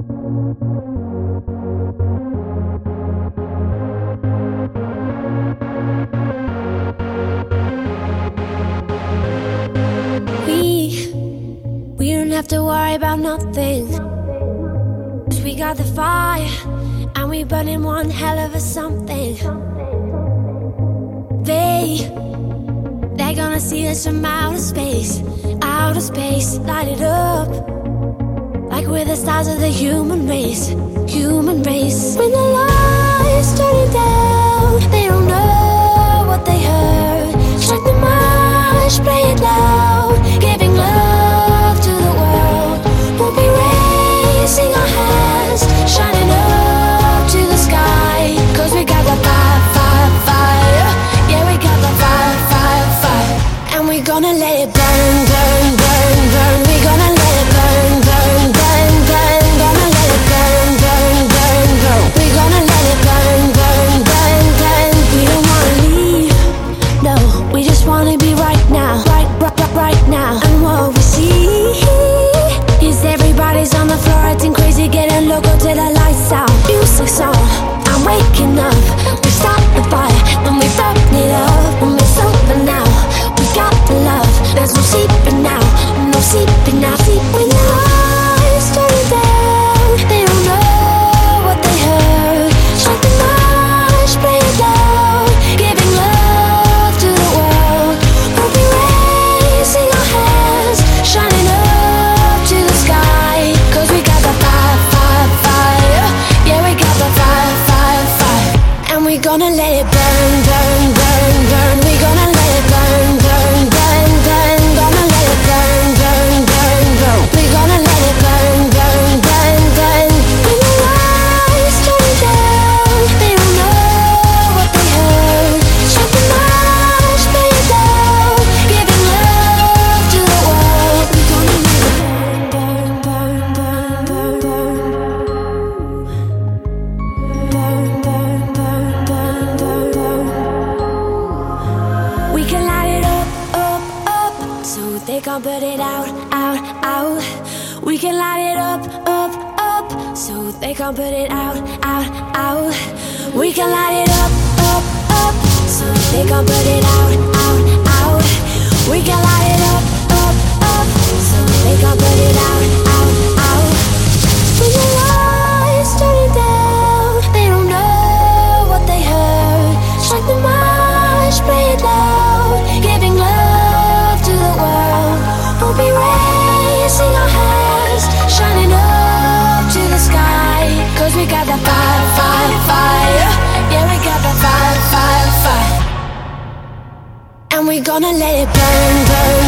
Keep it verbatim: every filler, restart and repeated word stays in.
We, we don't have to worry about nothing, 'cause we got the fire, and we burning one hell of a something. They, they're gonna see us from outer space, outer space, light it up, like we're the stars of the human race, human race. When the lights turning down, they don't know what they heard. Strike the march, play it loud, giving love to the world. We'll be raising our hands, shining up to the sky, 'cause we got the fire, fire, fire. Yeah, we got the fire, fire, fire. And we're gonna let it burn, burn, burn, burn. We're gonna let it burn, burn, burn, burn. Gonna let it burn, burn, burn, burn. We're gonna let it burn, burn, burn, burn. We don't wanna leave, no, we just wanna be right now, right, right, right, right now. And what we see is everybody's on the floor acting crazy, getting loco till the lights out. Music's on, I'm waking up. We start the fire, then we burn it up. And it's over now, we got the love. There's no sleeping now, no sleeping now. When the lights turn down, they don't know what they heard. Strike the march, play it loud, giving love to the world. We'll be raising our hands, shining up to the sky, 'cause we got the fire, fire, fire. Yeah, we got the fire, fire, fire. And we're gonna let it burn, burn, burn, burn. We're gonna let it burn, burn, burn, burn. Gonna let it burn, burn, burn, burn. We're gonna let it burn, burn, burn, burn. When the lights turn down, they don't know what they heard. Strike the march, play it loud, giving love to the world. We're gonna let it burn, burn, burn, burn, burn, burn, burn, burn, burn, burn, burn. We can light it up, up, up, so they can't put it out, out, out. We can light it up, up, up, so they can't put it out, out, out. We can light it up, up, up, so they can't put it out, out, out. We can light it up, up, up, so they can't put it out, out, out. When the lights turn down, they don't know what they heard. Strike the march, play it loud, giving love to the world. We'll be raising our hands, shining up to the sky, 'cause we got the fire, fire, fire. Yeah, we got the fire, fire, fire. And we're gonna let it burn, burn,